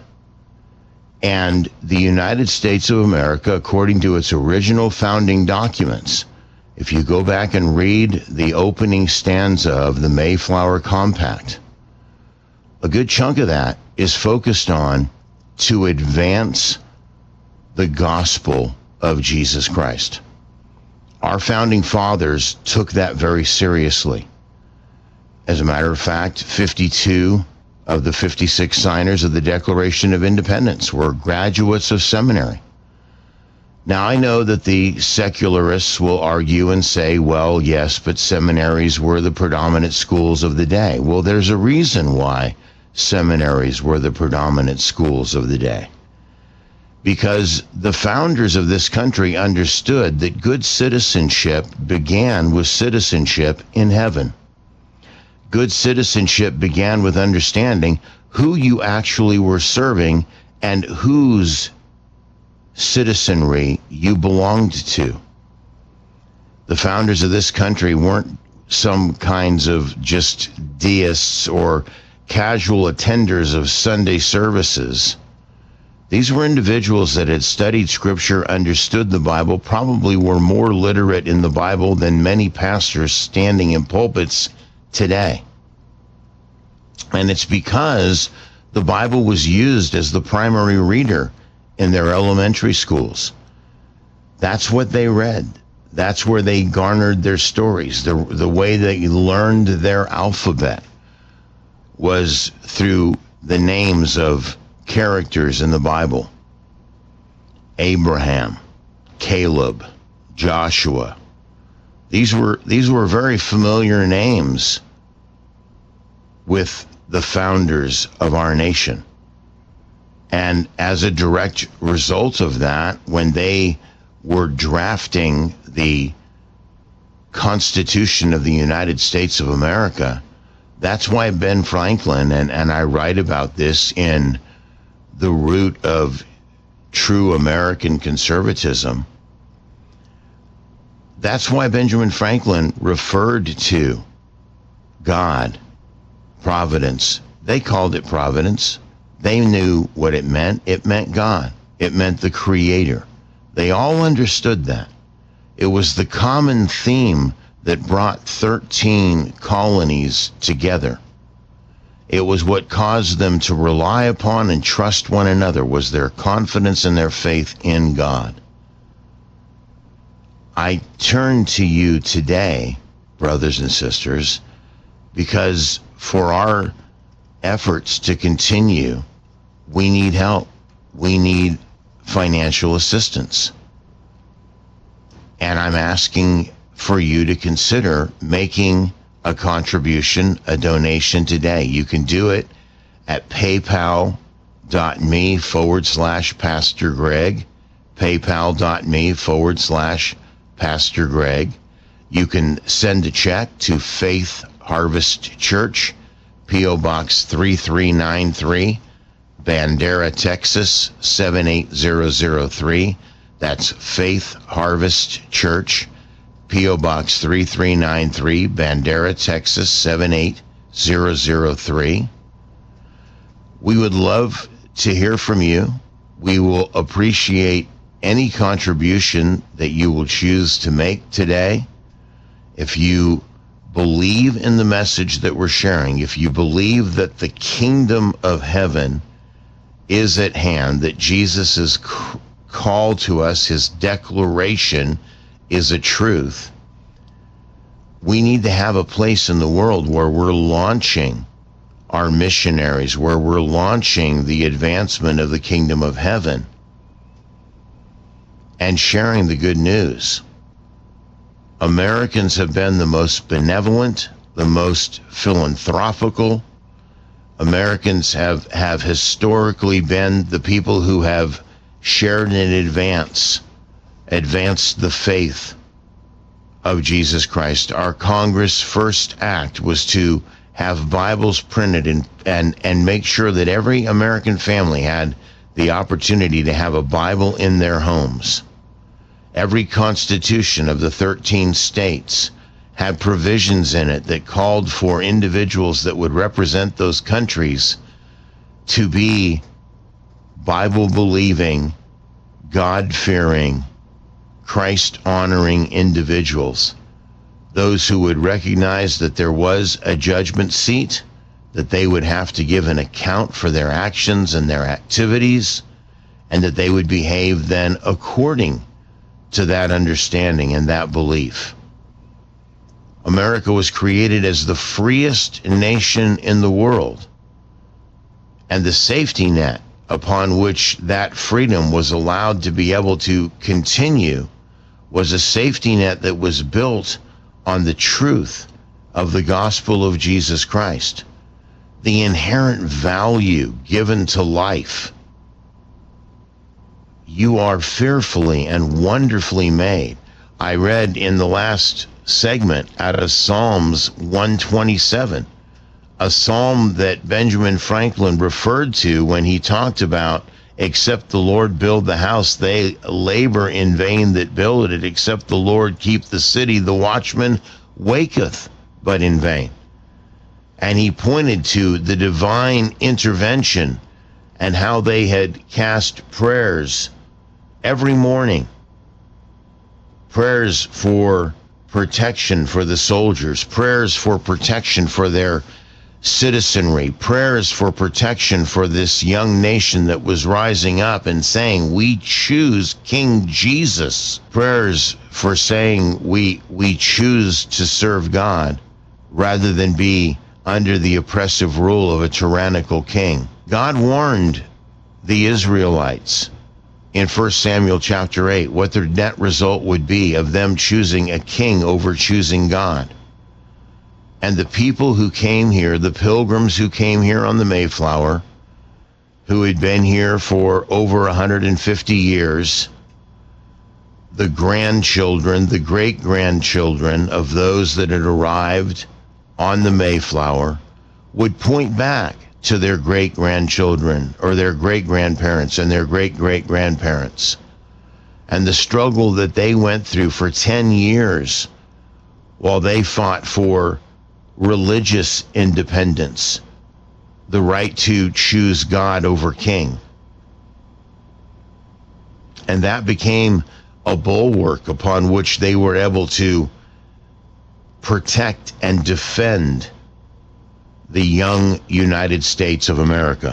and the United States of America according to its original founding documents. If you go back and read the opening stanza of the Mayflower Compact, a good chunk of that is focused on to advance the gospel of Jesus Christ. Our founding fathers took that very seriously. As a matter of fact, 52 of the 56 signers of the Declaration of Independence were graduates of seminary. Now, I know that the secularists will argue and say, well, yes, but seminaries were the predominant schools of the day. Well, there's a reason why seminaries were the predominant schools of the day. because the founders of this country understood that good citizenship began with citizenship in heaven. Good citizenship began with understanding who you actually were serving and whose citizenry you belonged to. The founders of this country weren't some kinds of just deists or casual attenders of Sunday services. These were individuals that had studied Scripture, understood the Bible, probably were more literate in the Bible than many pastors standing in pulpits today. And it's because the Bible was used as the primary reader in their elementary schools. That's what they read. That's where they garnered their stories. The way they learned their alphabet was through the names of characters in the Bible. Abraham, Caleb, Joshua. These were very familiar names with the founders of our nation. And as a direct result of that, when they were drafting the Constitution of the United States of America, that's why Ben Franklin, and I write about this in The Root of True American Conservatism, that's why Benjamin Franklin referred to God, providence. They called it providence. They knew what it meant. It meant God. It meant the Creator. They all understood that. It was the common theme that brought 13 colonies together. It was what caused them to rely upon and trust one another, was their confidence and their faith in God. I turn to you today, brothers and sisters, because for our efforts to continue, we need help. We need financial assistance. And I'm asking for you to consider making a contribution, a donation today. You can do it at paypal.me/Pastor Greg, paypal.me/Pastor Greg. You can send a check to Faith Harvest Church, P.O. Box 3393, Bandera, Texas 78003. That's Faith Harvest Church, P.O. Box 3393, Bandera, Texas 78003. We would love to hear from you. We will appreciate any contribution that you will choose to make today. If you believe in the message that we're sharing, if you believe that the kingdom of heaven is at hand, that Jesus is call to us, his declaration is a truth, we need to have a place in the world where we're launching our missionaries, where we're launching the advancement of the kingdom of heaven and sharing the good news. Americans have been the most benevolent, the most philanthropical. Americans have historically been the people who have shared and advanced the faith of Jesus Christ. Our Congress' first act was to have Bibles printed and make sure that every American family had the opportunity to have a Bible in their homes. Every constitution of the 13 states had provisions in it that called for individuals that would represent those countries to be Bible-believing, God-fearing, Christ-honoring individuals. Those who would recognize that there was a judgment seat, that they would have to give an account for their actions and their activities, and that they would behave then according to that understanding and that belief. America was created as the freest nation in the world, and the safety net upon which that freedom was allowed to be able to continue was a safety net that was built on the truth of the gospel of Jesus Christ, the inherent value given to life, you are fearfully and wonderfully made. I read in the last segment out of Psalms 127, a psalm that Benjamin Franklin referred to when he talked about, except the Lord build the house, they labor in vain that build it. Except the Lord keep the city, the watchman waketh but in vain. And he pointed to the divine intervention and how they had cast prayers every morning. Prayers for protection for the soldiers, prayers for protection for their citizenry, prayers for protection for this young nation that was rising up and saying, we choose King Jesus. Prayers for saying we choose to serve God rather than be under the oppressive rule of a tyrannical king. God warned the Israelites in 1 Samuel chapter 8 what their net result would be of them choosing a king over choosing God. And the people who came here, the pilgrims who came here on the Mayflower, who had been here for over 150 years, the grandchildren, the great-grandchildren of those that had arrived on the Mayflower, would point back to their great-grandchildren or their great-grandparents and their great-great-grandparents and the struggle that they went through for 10 years while they fought for religious independence, the right to choose God over king. And that became a bulwark upon which they were able to protect and defend the young United States of America.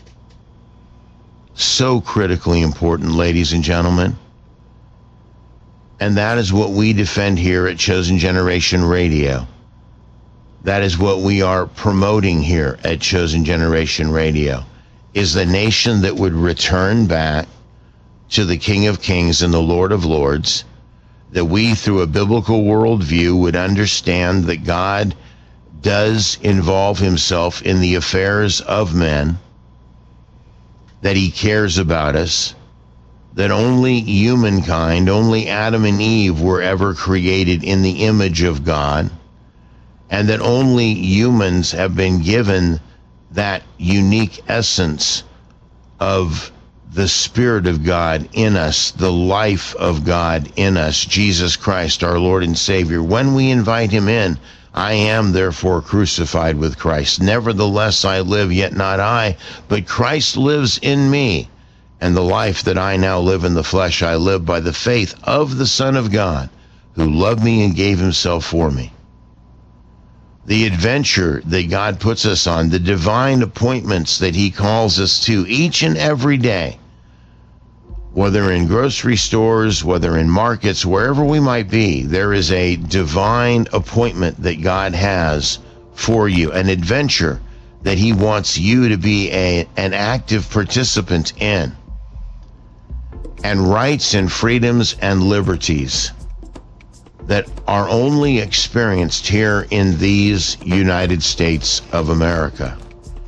So critically important, ladies and gentlemen. And that is what we defend here at Chosen Generation Radio. That is what we are promoting here at Chosen Generation Radio, is the nation that would return back to the King of Kings and the Lord of Lords, that we, through a biblical worldview, would understand that God does involve himself in the affairs of men, that he cares about us, that only humankind, only Adam and Eve were ever created in the image of God, and that only humans have been given that unique essence of the Spirit of God in us, the life of God in us, Jesus Christ, our Lord and Savior. When we invite him in, I am therefore crucified with Christ. Nevertheless I live, yet not I, but Christ lives in me. And the life that I now live in the flesh, I live by the faith of the Son of God, who loved me and gave himself for me. The adventure that God puts us on, the divine appointments that he calls us to each and every day, whether in grocery stores, whether in markets, wherever we might be, there is a divine appointment that God has for you, an adventure that he wants you to be an active participant in. And rights and freedoms and liberties that are only experienced here in these United States of America.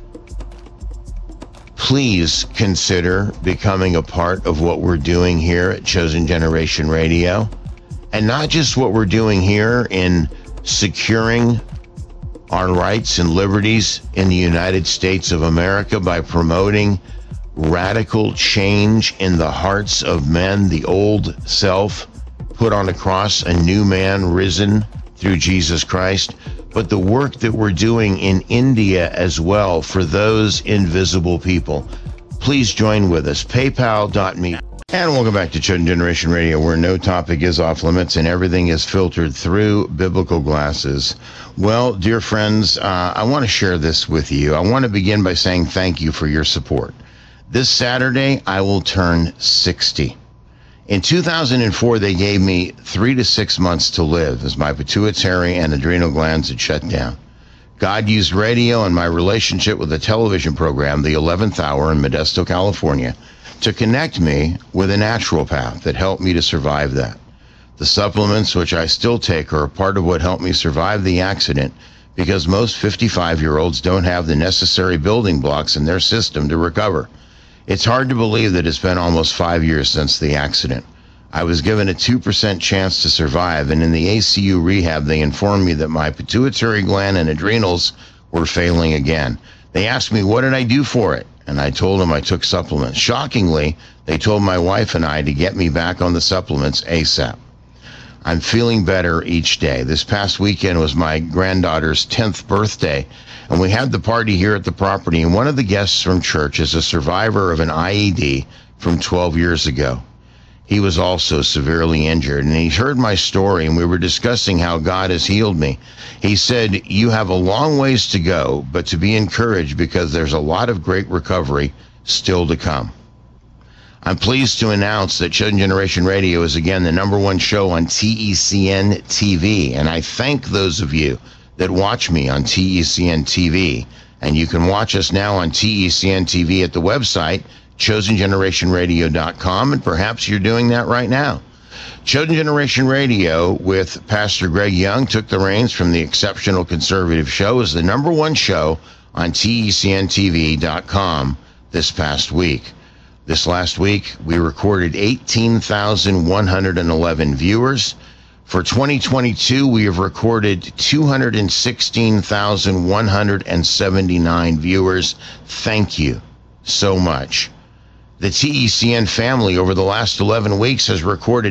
Please consider becoming a part of what we're doing here at Chosen Generation Radio. And not just what we're doing here in securing our rights and liberties in the United States of America by promoting radical change in the hearts of men, the old self put on a cross, a new man risen through Jesus Christ, but the work that we're doing in India as well for those invisible people. Please join with us, paypal.me. And welcome back to Chosen Generation Radio, where no topic is off limits and everything is filtered through biblical glasses. Well, dear friends, I want to share this with you. I want to begin by saying thank you for your support. This Saturday, I will turn 60. In 2004, they gave me 3 to 6 months to live as my pituitary and adrenal glands had shut down. God used radio and my relationship with a television program, The 11th Hour in Modesto, California, to connect me with a naturopath that helped me to survive that. The supplements, which I still take, are a part of what helped me survive the accident, because most 55-year-olds don't have the necessary building blocks in their system to recover. It's hard to believe that it's been almost 5 years since the accident. I was given a 2% chance to survive, and in the ACU rehab, they informed me that my pituitary gland and adrenals were failing again. They asked me, what did I do for it? And I told them I took supplements. Shockingly, they told my wife and I to get me back on the supplements ASAP. I'm feeling better each day. This past weekend was my granddaughter's 10th birthday, and we had the party here at the property, and one of the guests from church is a survivor of an IED from 12 years ago. He was also severely injured, and he heard my story, and we were discussing how God has healed me. He said, you have a long ways to go, but to be encouraged because there's a lot of great recovery still to come. I'm pleased to announce that Chosen Generation Radio is again the #1 show on TECN TV, and I thank those of you that watch me on TECN TV, and you can watch us now on TECN TV at the website, chosengenerationradio.com, and perhaps you're doing that right now. Chosen Generation Radio with Pastor Greg Young took the reins from the Exceptional Conservative Show as the #1 show on TECNTV.com this past week. This last week, we recorded 18,111 viewers. For 2022, we have recorded 216,179 viewers. Thank you so much. The TECN family over the last 11 weeks has recorded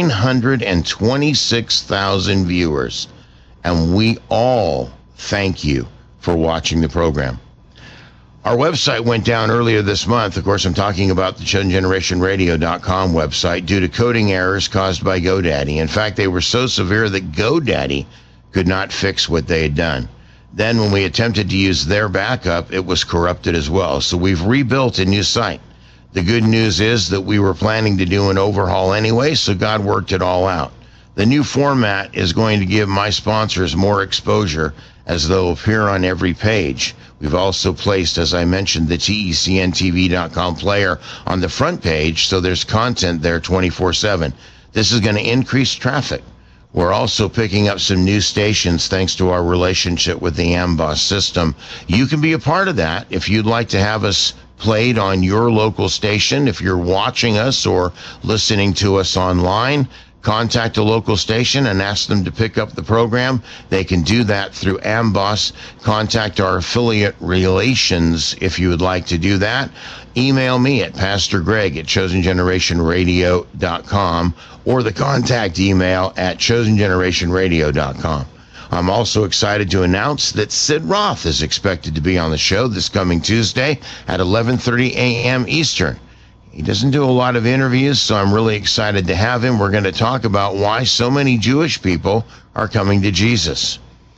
926,000 viewers. And we all thank you for watching the program. Our website went down earlier this month. Of course, I'm talking about the ChosenGenerationRadio.com website due to coding errors caused by GoDaddy. In fact, they were so severe that GoDaddy could not fix what they had done. Then when we attempted to use their backup, it was corrupted as well. So we've rebuilt a new site. The good news is that we were planning to do an overhaul anyway, so God worked it all out. The new format is going to give my sponsors more exposure as they'll appear on every page. We've also placed, as I mentioned, the TECNTV.com player on the front page, so there's content there 24/7. This is going to increase traffic. We're also picking up some new stations thanks to our relationship with the Amboss system. You can be a part of that if you'd like to have us played on your local station. If you're watching us or listening to us online, contact a local station and ask them to pick up the program. They can do that through Amboss. Contact our affiliate relations if you would like to do that. Email me at PastorGreg@ChosenGenerationRadio.com or the contact email at ChosenGenerationRadio.com. I'm also excited to announce that Sid Roth is expected to be on the show this coming Tuesday at 11:30 a.m. Eastern. He doesn't do a lot of interviews, so I'm really excited to have him. We're going to talk about why so many Jewish people are coming to Jesus.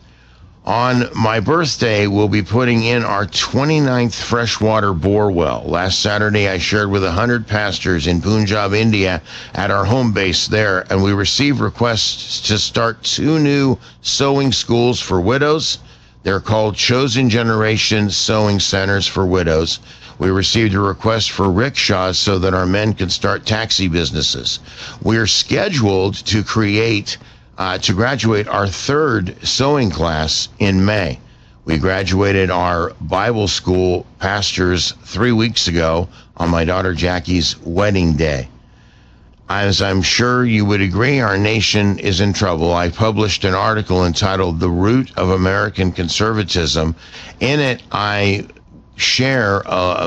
On my birthday, we'll be putting in our 29th freshwater bore well. Last Saturday, I shared with 100 pastors in Punjab, India, at our home base there, and we received requests to start 2 new sewing schools for widows. They're called Chosen Generation Sewing Centers for Widows. We received a request for rickshaws so that our men can start taxi businesses. We are scheduled to graduate our 3rd sewing class in May. We graduated our Bible school pastors 3 weeks ago on my daughter Jackie's wedding day. As I'm sure you would agree, our nation is in trouble. I published an article entitled "The Root of American Conservatism." In it, I share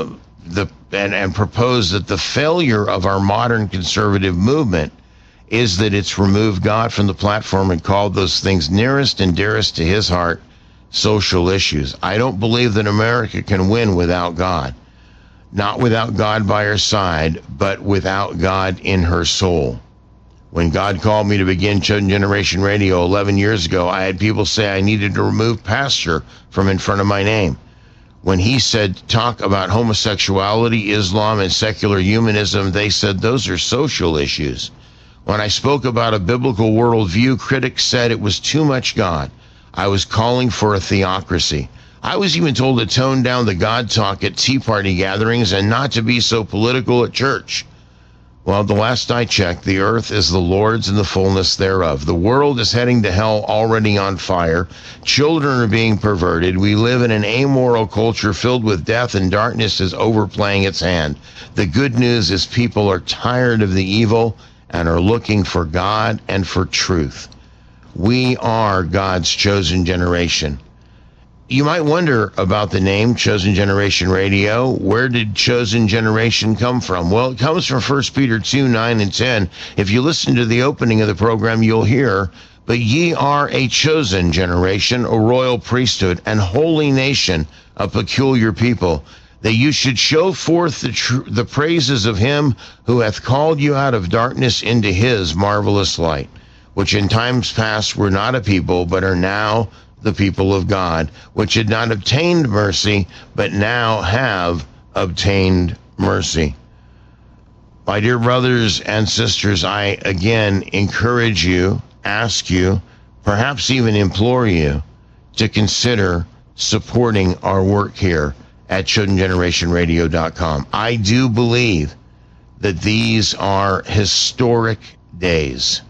and propose that the failure of our modern conservative movement is that it's removed God from the platform and called those things nearest and dearest to his heart social issues. I don't believe that America can win without God. Not without God by her side, but without God in her soul. When God called me to begin Chosen Generation Radio 11 years ago, I had people say I needed to remove pastor from in front of my name. When he said, talk about homosexuality, Islam, and secular humanism, they said those are social issues. When I spoke about a biblical worldview, critics said it was too much God. I was calling for a theocracy. I was even told to tone down the God talk at Tea Party gatherings and not to be so political at church. Well, the last I checked, the earth is the Lord's and the fullness thereof. The world is heading to hell, already on fire. Children are being perverted. We live in an amoral culture filled with death, and darkness is overplaying its hand. The good news is people are tired of the evil and are looking for God and for truth. We are God's chosen generation. You might wonder about the name Chosen Generation Radio. Where did Chosen Generation come from? Well, it comes from 1 Peter 2, 9 and 10. If you listen to the opening of the program, you'll hear, "But ye are a chosen generation, a royal priesthood, and holy nation, a peculiar people, that you should show forth the praises of him who hath called you out of darkness into his marvelous light, which in times past were not a people, but are now the people of God, which had not obtained mercy, but now have obtained mercy." My dear brothers and sisters, I again encourage you, ask you, perhaps even implore you to consider supporting our work here at ChosenGenerationRadio.com. I do believe that these are historic days.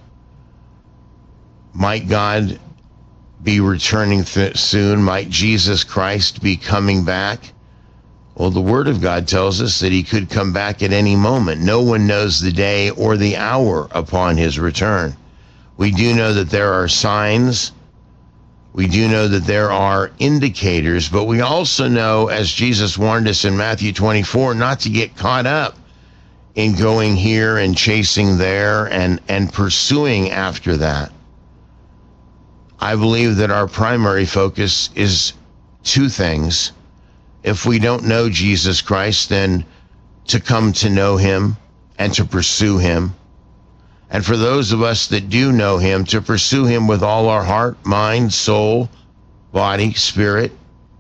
Might God be returning soon? Might Jesus Christ be coming back? Well, the Word of God tells us that he could come back at any moment. No one knows the day or the hour upon his return. We do know that there are signs. We do know that there are indicators, but we also know, as Jesus warned us in Matthew 24, not to get caught up in going here and chasing there and pursuing after that. I believe that our primary focus is two things. If we don't know Jesus Christ, then to come to know him and to pursue him. And for those of us that do know him, to pursue him with all our heart, mind, soul, body, spirit,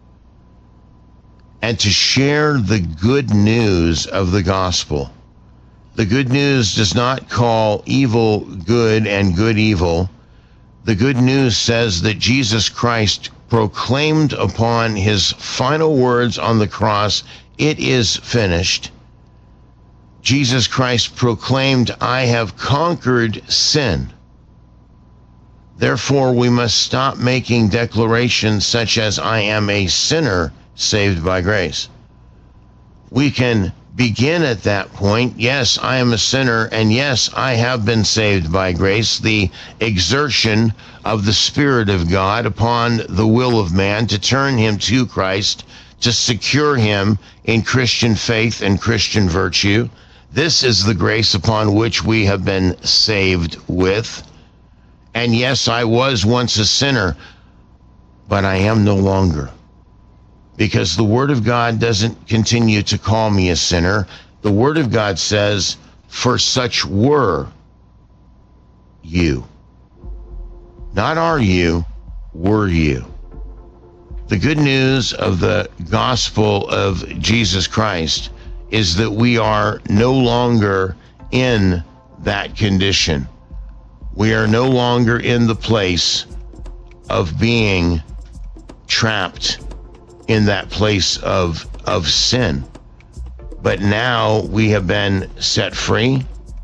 and to share the good news of the gospel. The good news does not call evil good and good evil. The good news says that Jesus Christ proclaimed upon his final words on the cross, "It is finished." Jesus Christ proclaimed, "I have conquered sin." Therefore, we must stop making declarations such as, "I am a sinner saved by grace." We can begin at that point. Yes, I am a sinner, and yes, I have been saved by grace. The exertion of the Spirit of God upon the will of man to turn him to Christ, to secure him in Christian faith and Christian virtue. This is the grace upon which we have been saved with. And yes, I was once a sinner, but I am no longer. Because the Word of God doesn't continue to call me a sinner. The Word of God says, "For such were you." Not are you, were you. The good news of the gospel of Jesus Christ is that we are no longer in that condition. We are no longer in the place of being trapped in that place of sin. But now we have been set free.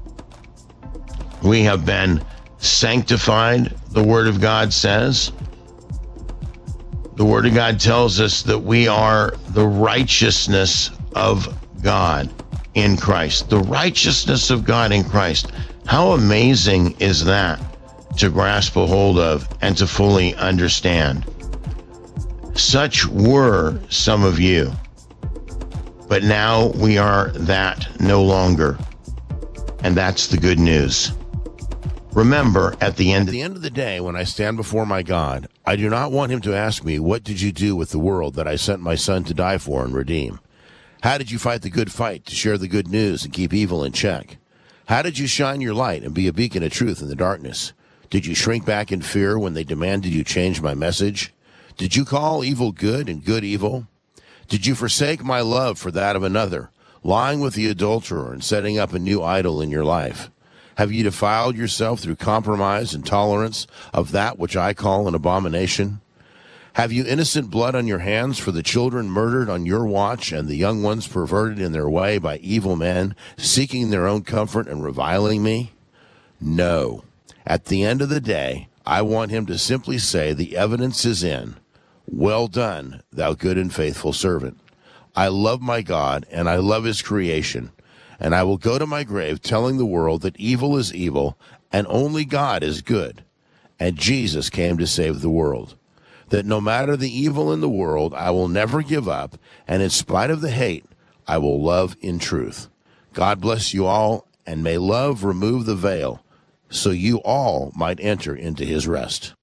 We have been sanctified, the Word of God says. The Word of God tells us that we are the righteousness of God in Christ. The righteousness of God in Christ. How amazing is that to grasp a hold of and to fully understand? Such were some of you, but now we are that no longer. And that's the good news. Remember, at the end of the day, when I stand before my God, I do not want him to ask me, "What did you do with the world that I sent my son to die for and redeem? How did you fight the good fight to share the good news and keep evil in check? How did you shine your light and be a beacon of truth in the darkness? Did you shrink back in fear when they demanded you change my message? Did you call evil good and good evil? Did you forsake my love for that of another, lying with the adulterer and setting up a new idol in your life? Have you defiled yourself through compromise and tolerance of that which I call an abomination? Have you innocent blood on your hands for the children murdered on your watch and the young ones perverted in their way by evil men, seeking their own comfort and reviling me? No. At the end of the day, I want him to simply say the evidence is in. Well done, thou good and faithful servant. I love my God, and I love his creation, and I will go to my grave telling the world that evil is evil, and only God is good, and Jesus came to save the world. That no matter the evil in the world, I will never give up, and in spite of the hate, I will love in truth. God bless you all, and may love remove the veil, so you all might enter into his rest.